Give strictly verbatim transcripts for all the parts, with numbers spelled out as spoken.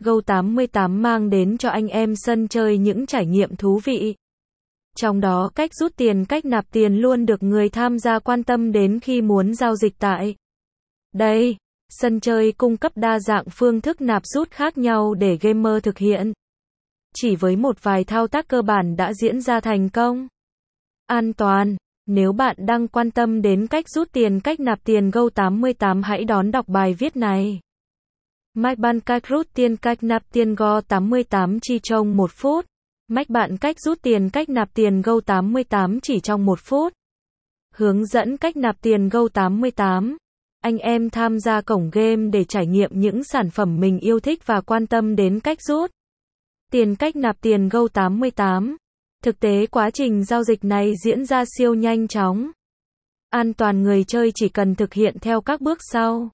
Go tám mươi tám mang đến cho anh em sân chơi những trải nghiệm thú vị. Trong đó cách rút tiền, cách nạp tiền luôn được người tham gia quan tâm đến khi muốn giao dịch tại đây. Sân chơi cung cấp đa dạng phương thức nạp rút khác nhau để gamer thực hiện. Chỉ với một vài thao tác cơ bản đã diễn ra thành công. An toàn. Nếu bạn đang quan tâm đến cách rút tiền, cách nạp tiền Go tám mươi tám, hãy đón đọc bài viết này. Mách bạn cách rút tiền, cách nạp tiền Go tám mươi tám chỉ trong một phút. Mách bạn cách rút tiền, cách nạp tiền Go tám mươi tám chỉ trong một phút. Hướng dẫn cách nạp tiền Go tám mươi tám. Anh em tham gia cổng game để trải nghiệm những sản phẩm mình yêu thích và quan tâm đến cách rút tiền, cách nạp tiền Go tám mươi tám. Thực tế quá trình giao dịch này diễn ra siêu nhanh chóng. An toàn, người chơi chỉ cần thực hiện theo các bước sau.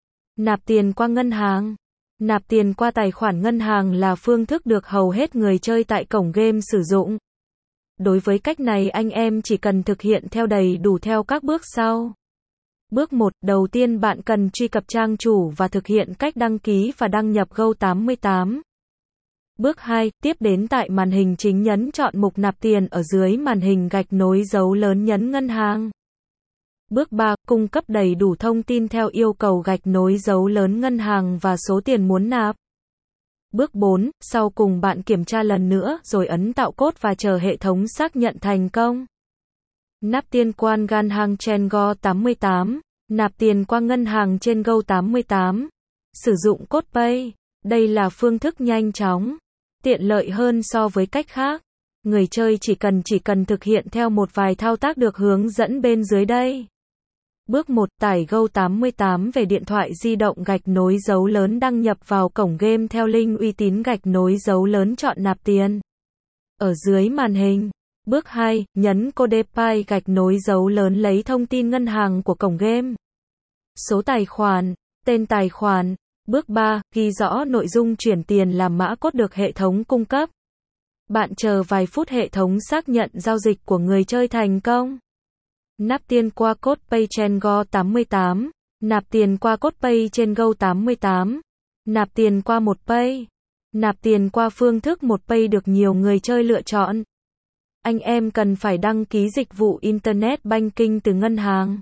Nạp tiền qua ngân hàng. Nạp tiền qua tài khoản ngân hàng là phương thức được hầu hết người chơi tại cổng game sử dụng. Đối với cách này, anh em chỉ cần thực hiện theo đầy đủ theo các bước sau. Bước một, đầu tiên bạn cần truy cập trang chủ và thực hiện cách đăng ký và đăng nhập Go tám mươi tám. Bước hai, tiếp đến tại màn hình chính nhấn chọn mục nạp tiền ở dưới màn hình gạch nối dấu lớn nhấn ngân hàng. Bước ba, cung cấp đầy đủ thông tin theo yêu cầu gạch nối dấu lớn ngân hàng và số tiền muốn nạp. Bước bốn, sau cùng bạn kiểm tra lần nữa rồi ấn tạo code và chờ hệ thống xác nhận thành công. Nạp tiền qua ngân hàng trên Go tám mươi tám. Nạp tiền qua ngân hàng trên Go tám mươi tám. Sử dụng code Pay. Đây là phương thức nhanh chóng, tiện lợi hơn so với cách khác. Người chơi chỉ cần chỉ cần thực hiện theo một vài thao tác được hướng dẫn bên dưới đây. Bước một, tải Go tám mươi tám về điện thoại di động, gạch nối dấu lớn đăng nhập vào cổng game theo link uy tín, gạch nối dấu lớn chọn nạp tiền ở dưới màn hình. Bước hai, nhấn code Pay, gạch nối dấu lớn lấy thông tin ngân hàng của cổng game, số tài khoản, tên tài khoản. Bước ba, ghi rõ nội dung chuyển tiền làm mã code được hệ thống cung cấp. Bạn chờ vài phút, hệ thống xác nhận giao dịch của người chơi thành công. Nạp tiền qua code Pay trên Go tám mươi tám. Nạp tiền qua code Pay trên Go tám mươi tám. Nạp tiền qua một Pay. Nạp tiền qua phương thức một Pay được nhiều người chơi lựa chọn. Anh em cần phải đăng ký dịch vụ Internet Banking từ ngân hàng.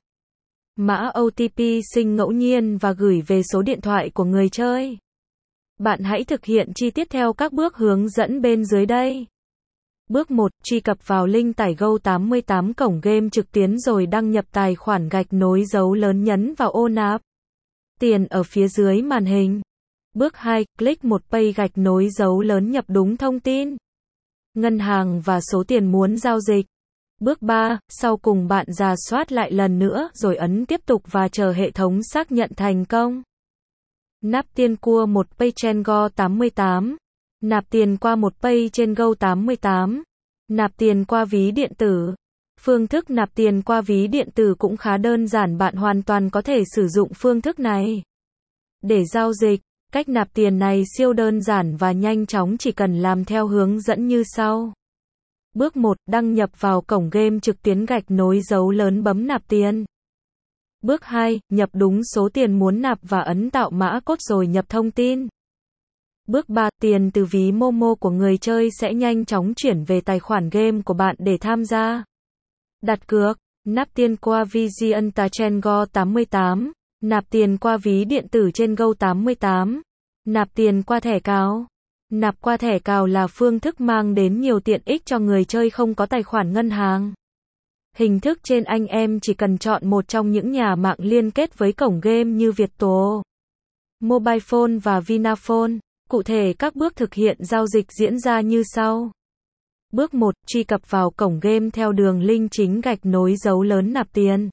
Mã ô tê pê sinh ngẫu nhiên và gửi về số điện thoại của người chơi. Bạn hãy thực hiện chi tiết theo các bước hướng dẫn bên dưới đây. Bước một, truy cập vào link tải Go tám mươi tám cổng game trực tuyến rồi đăng nhập tài khoản, gạch nối dấu lớn nhấn vào ô nạp tiền ở phía dưới màn hình. Bước hai, click một Pay, gạch nối dấu lớn nhập đúng thông tin ngân hàng và số tiền muốn giao dịch. Bước ba, sau cùng bạn rà soát lại lần nữa rồi ấn tiếp tục và chờ hệ thống xác nhận thành công. Nạp tiền qua một Pay trên Go tám mươi tám. Nạp tiền qua một Pay trên Go tám mươi tám. Nạp tiền qua ví điện tử. Phương thức nạp tiền qua ví điện tử cũng khá đơn giản, bạn hoàn toàn có thể sử dụng phương thức này để giao dịch. Cách nạp tiền này siêu đơn giản và nhanh chóng, chỉ cần làm theo hướng dẫn như sau. Bước một, đăng nhập vào cổng game trực tuyến, gạch nối dấu lớn bấm nạp tiền. Bước hai, nhập đúng số tiền muốn nạp và ấn tạo mã code rồi nhập thông tin. Bước ba, tiền từ ví Momo của người chơi sẽ nhanh chóng chuyển về tài khoản game của bạn để tham gia đặt cược. Nạp tiền qua Vision Ta trên Go tám mươi tám. Nạp tiền qua ví điện tử trên Go tám mươi tám. Nạp tiền qua thẻ cào. Nạp qua thẻ cào là phương thức mang đến nhiều tiện ích cho người chơi không có tài khoản ngân hàng. Hình thức trên, anh em chỉ cần chọn một trong những nhà mạng liên kết với cổng game như Viettel, Mobilephone và Vinaphone. Cụ thể các bước thực hiện giao dịch diễn ra như sau. Bước một, truy cập vào cổng game theo đường link chính, gạch nối dấu lớn nạp tiền.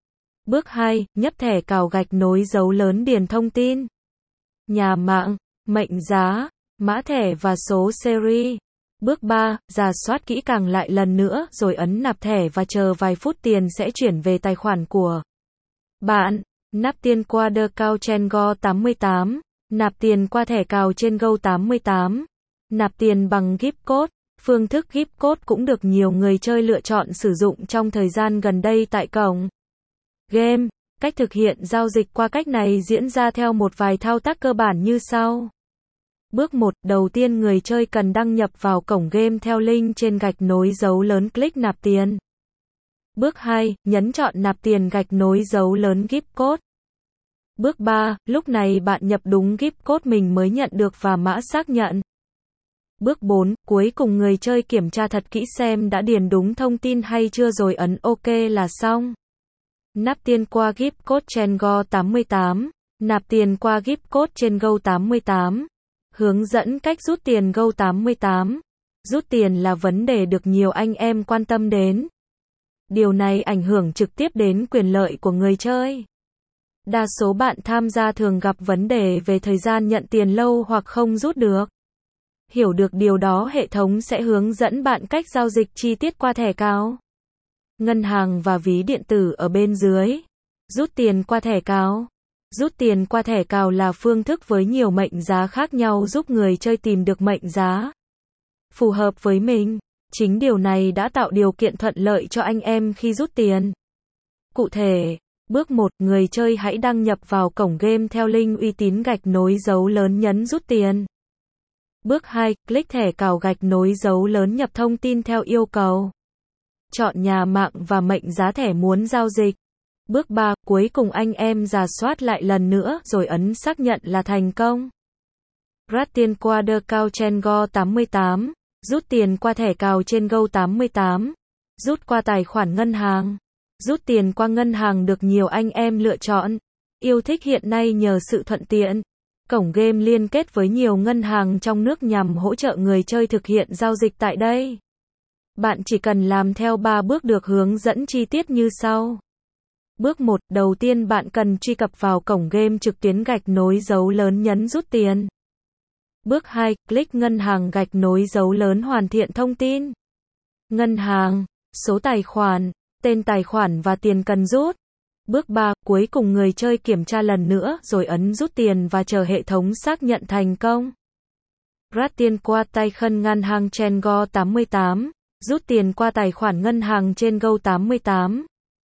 Bước hai, nhấp thẻ cào, gạch nối dấu lớn điền thông tin nhà mạng, mệnh giá, mã thẻ và số series. Bước ba, rà soát kỹ càng lại lần nữa rồi ấn nạp thẻ và chờ vài phút, tiền sẽ chuyển về tài khoản của bạn. Nạp tiền qua The Cào trên Go tám mươi tám. Nạp tiền qua thẻ cào trên Go tám mươi tám. Nạp tiền bằng gift code. Phương thức gift code cũng được nhiều người chơi lựa chọn sử dụng trong thời gian gần đây tại cổng game. Cách thực hiện giao dịch qua cách này diễn ra theo một vài thao tác cơ bản như sau. Bước một, đầu tiên người chơi cần đăng nhập vào cổng game theo link trên gạch nối dấu lớn click nạp tiền. Bước hai, nhấn chọn nạp tiền gạch nối dấu lớn gift code. Bước ba, lúc này bạn nhập đúng gift code mình mới nhận được và mã xác nhận. Bước bốn, cuối cùng người chơi kiểm tra thật kỹ xem đã điền đúng thông tin hay chưa rồi ấn OK là xong. Nạp tiền qua gift code trên Go tám mươi tám. Nạp tiền qua gift code trên Go tám mươi tám. Hướng dẫn cách rút tiền Go tám mươi tám. Rút tiền là vấn đề được nhiều anh em quan tâm đến. Điều này ảnh hưởng trực tiếp đến quyền lợi của người chơi. Đa số bạn tham gia thường gặp vấn đề về thời gian nhận tiền lâu hoặc không rút được. Hiểu được điều đó, hệ thống sẽ hướng dẫn bạn cách giao dịch chi tiết qua thẻ cào, ngân hàng và ví điện tử ở bên dưới. Rút tiền qua thẻ cào. Rút tiền qua thẻ cào là phương thức với nhiều mệnh giá khác nhau giúp người chơi tìm được mệnh giá phù hợp với mình. Chính điều này đã tạo điều kiện thuận lợi cho anh em khi rút tiền. Cụ thể, bước một, người chơi hãy đăng nhập vào cổng game theo link uy tín gạch nối dấu lớn nhấn rút tiền. Bước hai, click thẻ cào gạch nối dấu lớn nhập thông tin theo yêu cầu. Chọn nhà mạng và mệnh giá thẻ muốn giao dịch. Bước ba, cuối cùng anh em rà soát lại lần nữa rồi ấn xác nhận là thành công. Rút tiền qua The Cào trên Go tám mươi tám. Rút tiền qua thẻ cào trên Go tám mươi tám. Rút qua tài khoản ngân hàng. Rút tiền qua ngân hàng được nhiều anh em lựa chọn, yêu thích hiện nay nhờ sự thuận tiện. Cổng game liên kết với nhiều ngân hàng trong nước nhằm hỗ trợ người chơi thực hiện giao dịch tại đây. Bạn chỉ cần làm theo ba bước được hướng dẫn chi tiết như sau. Bước một, đầu tiên bạn cần truy cập vào cổng game trực tuyến gạch nối dấu lớn nhấn rút tiền. Bước hai, click ngân hàng gạch nối dấu lớn hoàn thiện thông tin. Ngân hàng, số tài khoản, tên tài khoản và tiền cần rút. Bước ba, cuối cùng người chơi kiểm tra lần nữa rồi ấn rút tiền và chờ hệ thống xác nhận thành công. Rút tiền qua tài khoản ngân hàng trên Go tám mươi tám. Rút tiền qua tài khoản ngân hàng trên Go tám mươi tám.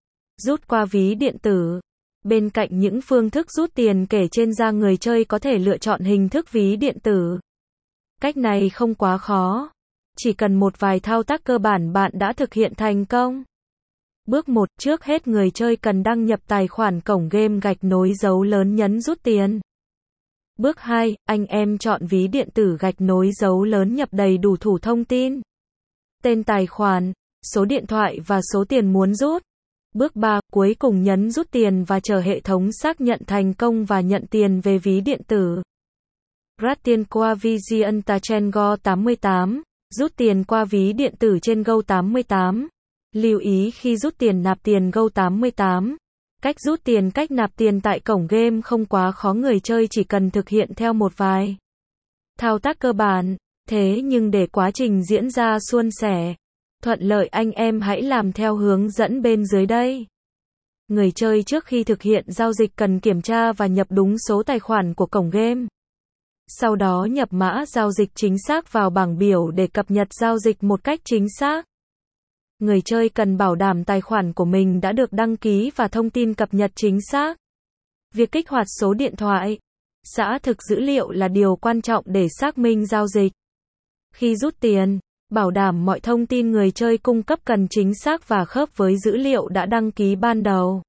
Rút qua ví điện tử. Bên cạnh những phương thức rút tiền kể trên ra, người chơi có thể lựa chọn hình thức ví điện tử. Cách này không quá khó. Chỉ cần một vài thao tác cơ bản bạn đã thực hiện thành công. Bước một, trước hết người chơi cần đăng nhập tài khoản cổng game gạch nối dấu lớn nhấn rút tiền. Bước hai, anh em chọn ví điện tử gạch nối dấu lớn nhập đầy đủ thủ thông tin. Tên tài khoản, số điện thoại và số tiền muốn rút. Bước ba, cuối cùng nhấn rút tiền và chờ hệ thống xác nhận thành công và nhận tiền về ví điện tử. Rút tiền qua ví điện tử trên Go tám mươi tám. Rút tiền qua ví điện tử trên Go tám mươi tám. Lưu ý khi rút tiền nạp tiền Go tám mươi tám. Cách rút tiền, cách nạp tiền tại cổng game không quá khó, người chơi chỉ cần thực hiện theo một vài thao tác cơ bản. Thế nhưng để quá trình diễn ra suôn sẻ, thuận lợi, anh em hãy làm theo hướng dẫn bên dưới đây. Người chơi trước khi thực hiện giao dịch cần kiểm tra và nhập đúng số tài khoản của cổng game. Sau đó nhập mã giao dịch chính xác vào bảng biểu để cập nhật giao dịch một cách chính xác. Người chơi cần bảo đảm tài khoản của mình đã được đăng ký và thông tin cập nhật chính xác. Việc kích hoạt số điện thoại, xác thực dữ liệu là điều quan trọng để xác minh giao dịch. Khi rút tiền, bảo đảm mọi thông tin người chơi cung cấp cần chính xác và khớp với dữ liệu đã đăng ký ban đầu.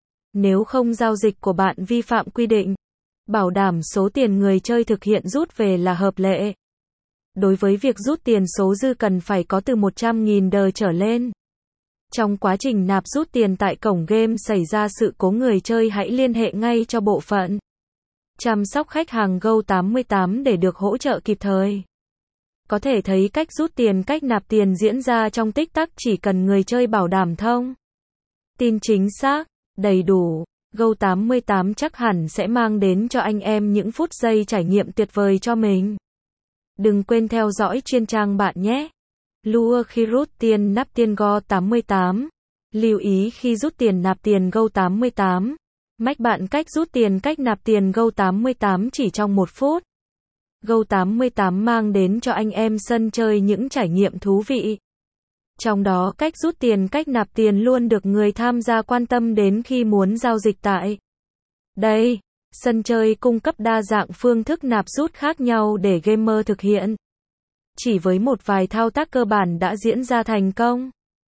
Nếu không, giao dịch của bạn vi phạm quy định. Bảo đảm số tiền người chơi thực hiện rút về là hợp lệ. Đối với việc rút tiền, số dư cần phải có từ một trăm nghìn đờ trở lên. Trong quá trình nạp rút tiền tại cổng game xảy ra sự cố, người chơi hãy liên hệ ngay cho bộ phận chăm sóc khách hàng Go tám mươi tám để được hỗ trợ kịp thời. Có thể thấy cách rút tiền, cách nạp tiền diễn ra trong tích tắc, chỉ cần người chơi bảo đảm thông tin chính xác, đầy đủ. Go tám mươi tám chắc hẳn sẽ mang đến cho anh em những phút giây trải nghiệm tuyệt vời cho mình. Đừng quên theo dõi chuyên trang bạn nhé. Lưu khi rút tiền nạp tiền Go tám mươi tám. Lưu ý khi rút tiền nạp tiền Go tám mươi tám. Mách bạn cách rút tiền, cách nạp tiền Go tám mươi tám chỉ trong một phút. Go tám mươi tám mang đến cho anh em sân chơi những trải nghiệm thú vị. Trong đó cách rút tiền, cách nạp tiền luôn được người tham gia quan tâm đến khi muốn giao dịch tại đây. Sân chơi cung cấp đa dạng phương thức nạp rút khác nhau để gamer thực hiện. Chỉ với một vài thao tác cơ bản đã diễn ra thành công.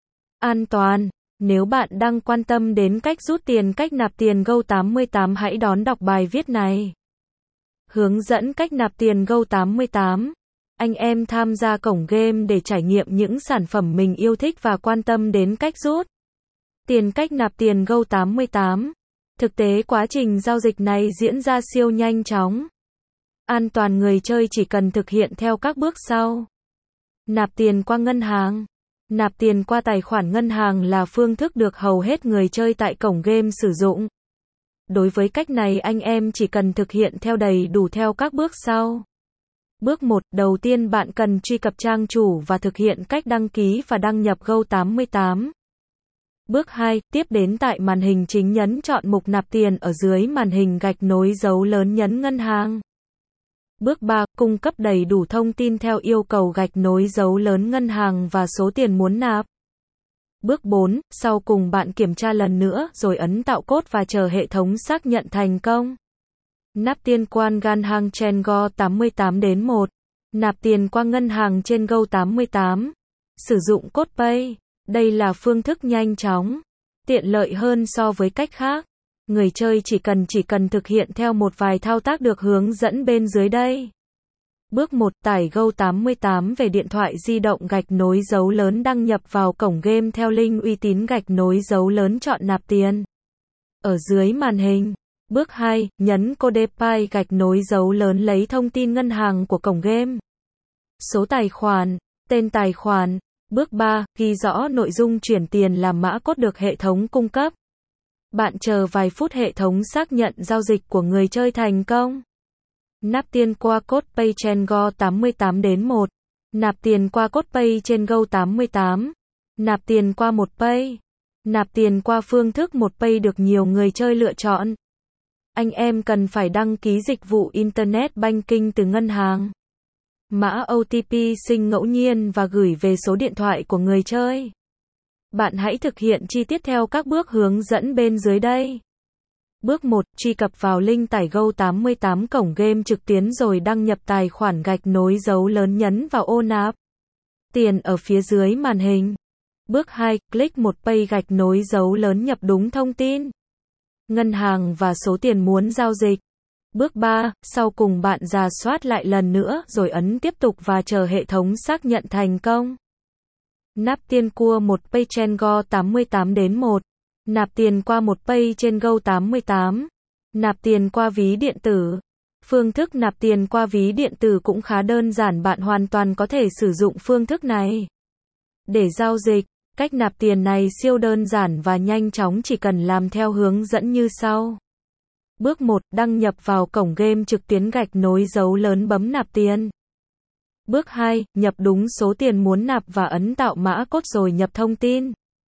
An toàn. Nếu bạn đang quan tâm đến cách rút tiền, cách nạp tiền Go tám mươi tám, hãy đón đọc bài viết này. Hướng dẫn cách nạp tiền Go tám mươi tám. Anh em tham gia cổng game để trải nghiệm những sản phẩm mình yêu thích và quan tâm đến cách rút tiền, cách nạp tiền Go tám mươi tám. Thực tế quá trình giao dịch này diễn ra siêu nhanh chóng. An toàn, người chơi chỉ cần thực hiện theo các bước sau. Nạp tiền qua ngân hàng. Nạp tiền qua tài khoản ngân hàng là phương thức được hầu hết người chơi tại cổng game sử dụng. Đối với cách này, anh em chỉ cần thực hiện theo đầy đủ theo các bước sau. Bước một, đầu tiên bạn cần truy cập trang chủ và thực hiện cách đăng ký và đăng nhập Go tám mươi tám. Bước hai, tiếp đến tại màn hình chính nhấn chọn mục nạp tiền ở dưới màn hình gạch nối dấu lớn nhấn ngân hàng. Bước ba, cung cấp đầy đủ thông tin theo yêu cầu gạch nối dấu lớn ngân hàng và số tiền muốn nạp. Bước bốn, sau cùng bạn kiểm tra lần nữa rồi ấn tạo code và chờ hệ thống xác nhận thành công. Nạp tiền qua ngân hàng trên Go tám mươi tám đến một. Nạp tiền qua ngân hàng trên Go tám mươi tám. Sử dụng code Pay. Đây là phương thức nhanh chóng, tiện lợi hơn so với cách khác. Người chơi chỉ cần chỉ cần thực hiện theo một vài thao tác được hướng dẫn bên dưới đây. Bước một, tải Go tám mươi tám về điện thoại di động gạch nối dấu lớn, đăng nhập vào cổng game theo link uy tín gạch nối dấu lớn, chọn nạp tiền ở dưới màn hình. Bước hai, nhấn code Pay gạch nối dấu lớn, lấy thông tin ngân hàng của cổng game, số tài khoản, tên tài khoản. Bước ba, ghi rõ nội dung chuyển tiền làm mã code được hệ thống cung cấp. Bạn chờ vài phút, hệ thống xác nhận giao dịch của người chơi thành công. Nạp tiền qua code Pay trên Go tám mươi tám đến một. Nạp tiền qua code Pay trên Go tám mươi tám. Nạp tiền qua một Pay. Nạp tiền qua phương thức một Pay được nhiều người chơi lựa chọn. Anh em cần phải đăng ký dịch vụ Internet Banking từ ngân hàng. Mã ô tê pê sinh ngẫu nhiên và gửi về số điện thoại của người chơi. Bạn hãy thực hiện chi tiết theo các bước hướng dẫn bên dưới đây. Bước một, truy cập vào link tải Go tám mươi tám cổng game trực tuyến rồi đăng nhập tài khoản gạch nối dấu lớn, nhấn vào ô nạp tiền ở phía dưới màn hình. Bước hai, click một Pay gạch nối dấu lớn, nhập đúng thông tin ngân hàng và số tiền muốn giao dịch. Bước ba, sau cùng bạn rà soát lại lần nữa rồi ấn tiếp tục và chờ hệ thống xác nhận thành công. Nạp tiền qua một Pay trên Go tám mươi tám đến một. Nạp tiền qua một Pay trên Go tám mươi tám. Nạp tiền qua ví điện tử. Phương thức nạp tiền qua ví điện tử cũng khá đơn giản, bạn hoàn toàn có thể sử dụng phương thức này để giao dịch. Cách nạp tiền này siêu đơn giản và nhanh chóng, chỉ cần làm theo hướng dẫn như sau. Bước một, đăng nhập vào cổng game trực tuyến gạch nối dấu lớn, bấm nạp tiền. Bước hai, nhập đúng số tiền muốn nạp và ấn tạo mã code rồi nhập thông tin.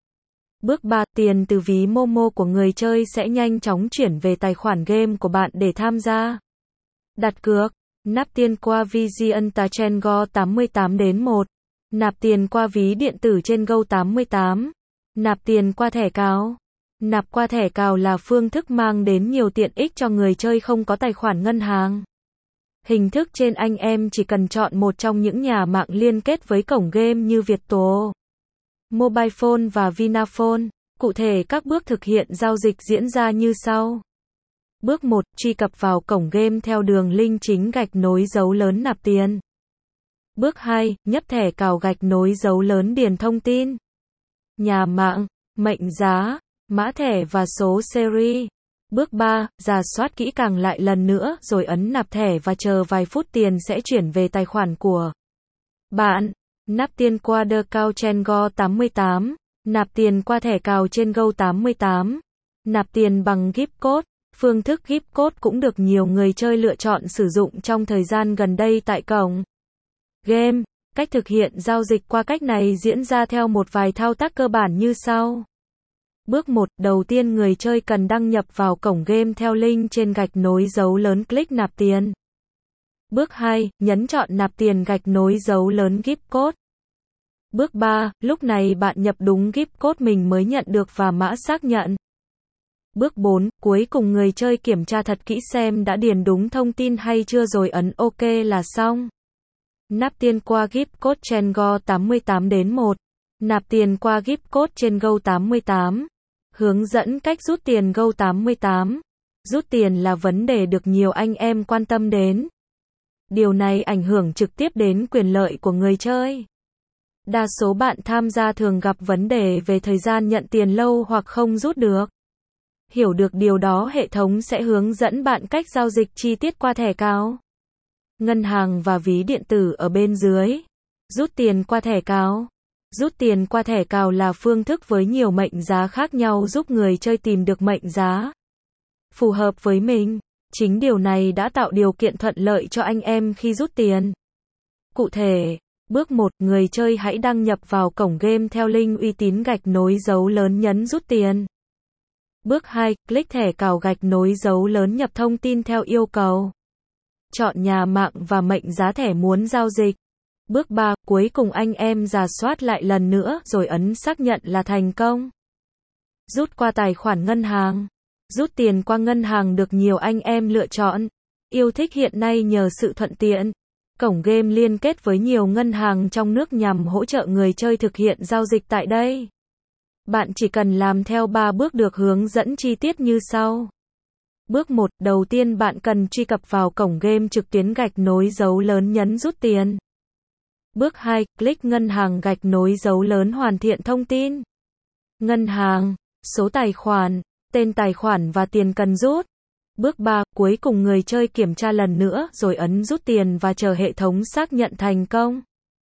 Bước ba, tiền từ ví Momo của người chơi sẽ nhanh chóng chuyển về tài khoản game của bạn để tham gia đặt cược. Nạp tiền qua Vision trên Go tám mươi tám đến một. Nạp tiền qua ví điện tử trên Go tám mươi tám. Nạp tiền qua thẻ cào. Nạp qua thẻ cào là phương thức mang đến nhiều tiện ích cho người chơi không có tài khoản ngân hàng. Hình thức trên, anh em chỉ cần chọn một trong những nhà mạng liên kết với cổng game như Viettel, Mobile Phone và Vinaphone. Cụ thể các bước thực hiện giao dịch diễn ra như sau. Bước một, truy cập vào cổng game theo đường link chính gạch nối dấu lớn, nạp tiền. Bước hai, nhấp thẻ cào gạch nối dấu lớn, điền thông tin nhà mạng, mệnh giá, mã thẻ và số series. Bước ba, rà soát kỹ càng lại lần nữa rồi ấn nạp thẻ và chờ vài phút, tiền sẽ chuyển về tài khoản của bạn. Nạp tiền qua The Cào trên Go tám mươi tám. Nạp tiền qua thẻ cào trên Go tám mươi tám. Nạp tiền bằng gift code. Phương thức gift code cũng được nhiều người chơi lựa chọn sử dụng trong thời gian gần đây tại cổng game. Cách thực hiện giao dịch qua cách này diễn ra theo một vài thao tác cơ bản như sau. Bước một, đầu tiên người chơi cần đăng nhập vào cổng game theo link trên gạch nối dấu lớn, click nạp tiền. Bước hai, nhấn chọn nạp tiền gạch nối dấu lớn gift code. Bước ba, lúc này bạn nhập đúng gift code mình mới nhận được và mã xác nhận. Bước bốn, cuối cùng người chơi kiểm tra thật kỹ xem đã điền đúng thông tin hay chưa rồi ấn OK là xong. Nạp tiền qua gift code trên Go tám mươi tám đến một. Nạp tiền qua gift code trên Go tám mươi tám. Hướng dẫn cách rút tiền Go tám mươi tám. Rút tiền là vấn đề được nhiều anh em quan tâm đến. Điều này ảnh hưởng trực tiếp đến quyền lợi của người chơi. Đa số bạn tham gia thường gặp vấn đề về thời gian nhận tiền lâu hoặc không rút được. Hiểu được điều đó, hệ thống sẽ hướng dẫn bạn cách giao dịch chi tiết qua thẻ cào, ngân hàng và ví điện tử ở bên dưới. Rút tiền qua thẻ cào. Rút tiền qua thẻ cào là phương thức với nhiều mệnh giá khác nhau giúp người chơi tìm được mệnh giá phù hợp với mình. Chính điều này đã tạo điều kiện thuận lợi cho anh em khi rút tiền. Cụ thể, bước một, người chơi hãy đăng nhập vào cổng game theo link uy tín gạch nối dấu lớn nhấn rút tiền. Bước hai, click thẻ cào gạch nối dấu lớn nhập thông tin theo yêu cầu. Chọn nhà mạng và mệnh giá thẻ muốn giao dịch. Bước ba, cuối cùng anh em rà soát lại lần nữa rồi ấn xác nhận là thành công. Rút qua tài khoản ngân hàng. Rút tiền qua ngân hàng được nhiều anh em lựa chọn, yêu thích hiện nay nhờ sự thuận tiện. Cổng game liên kết với nhiều ngân hàng trong nước nhằm hỗ trợ người chơi thực hiện giao dịch tại đây. Bạn chỉ cần làm theo ba bước được hướng dẫn chi tiết như sau. Bước một, đầu tiên bạn cần truy cập vào cổng game trực tuyến gạch nối dấu lớn nhấn rút tiền. Bước hai, click ngân hàng gạch nối dấu lớn hoàn thiện thông tin. Ngân hàng, số tài khoản, tên tài khoản và tiền cần rút. Bước ba, cuối cùng người chơi kiểm tra lần nữa rồi ấn rút tiền và chờ hệ thống xác nhận thành công.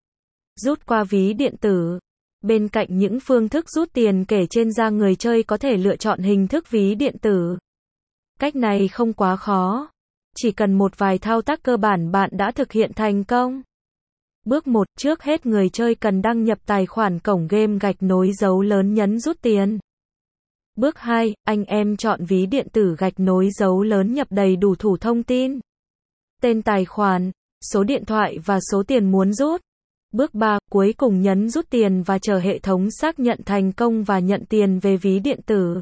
Rút qua ví điện tử. Bên cạnh những phương thức rút tiền kể trên ra, người chơi có thể lựa chọn hình thức ví điện tử. Cách này không quá khó. Chỉ cần một vài thao tác cơ bản bạn đã thực hiện thành công. Bước một, trước hết người chơi cần đăng nhập tài khoản cổng game gạch nối dấu lớn nhấn rút tiền. Bước hai, anh em chọn ví điện tử gạch nối dấu lớn nhập đầy đủ thủ thông tin. Tên tài khoản, số điện thoại và số tiền muốn rút. Bước ba, cuối cùng nhấn rút tiền và chờ hệ thống xác nhận thành công và nhận tiền về ví điện tử.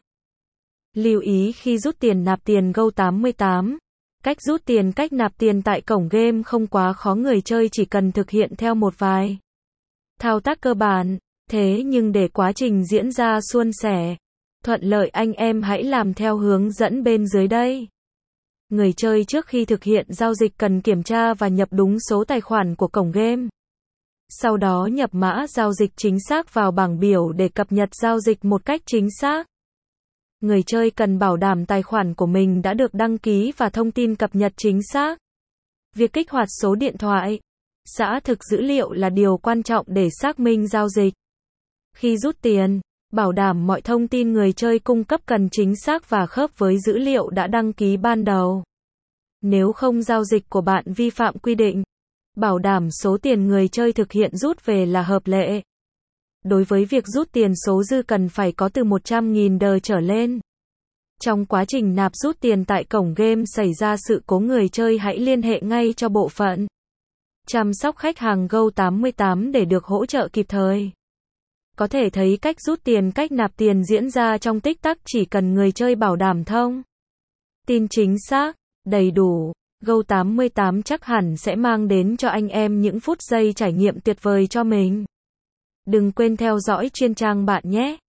Lưu ý khi rút tiền nạp tiền Go tám mươi tám. Cách rút tiền, cách nạp tiền tại cổng game không quá khó, người chơi chỉ cần thực hiện theo một vài thao tác cơ bản. Thế nhưng để quá trình diễn ra suôn sẻ, thuận lợi, anh em hãy làm theo hướng dẫn bên dưới đây. Người chơi trước khi thực hiện giao dịch cần kiểm tra và nhập đúng số tài khoản của cổng game. Sau đó nhập mã giao dịch chính xác vào bảng biểu để cập nhật giao dịch một cách chính xác. Người chơi cần bảo đảm tài khoản của mình đã được đăng ký và thông tin cập nhật chính xác. Việc kích hoạt số điện thoại, xác thực dữ liệu là điều quan trọng để xác minh giao dịch. Khi rút tiền, bảo đảm mọi thông tin người chơi cung cấp cần chính xác và khớp với dữ liệu đã đăng ký ban đầu. Nếu không, giao dịch của bạn vi phạm quy định, bảo đảm số tiền người chơi thực hiện rút về là hợp lệ. Đối với việc rút tiền, số dư cần phải có từ một trăm nghìn đờ trở lên. Trong quá trình nạp rút tiền tại cổng game xảy ra sự cố, người chơi hãy liên hệ ngay cho bộ phận chăm sóc khách hàng Go tám mươi tám để được hỗ trợ kịp thời. Có thể thấy cách rút tiền, cách nạp tiền diễn ra trong tích tắc, chỉ cần người chơi bảo đảm thông tin chính xác, đầy đủ. Go tám mươi tám chắc hẳn sẽ mang đến cho anh em những phút giây trải nghiệm tuyệt vời cho mình. Đừng quên theo dõi chuyên trang bạn nhé.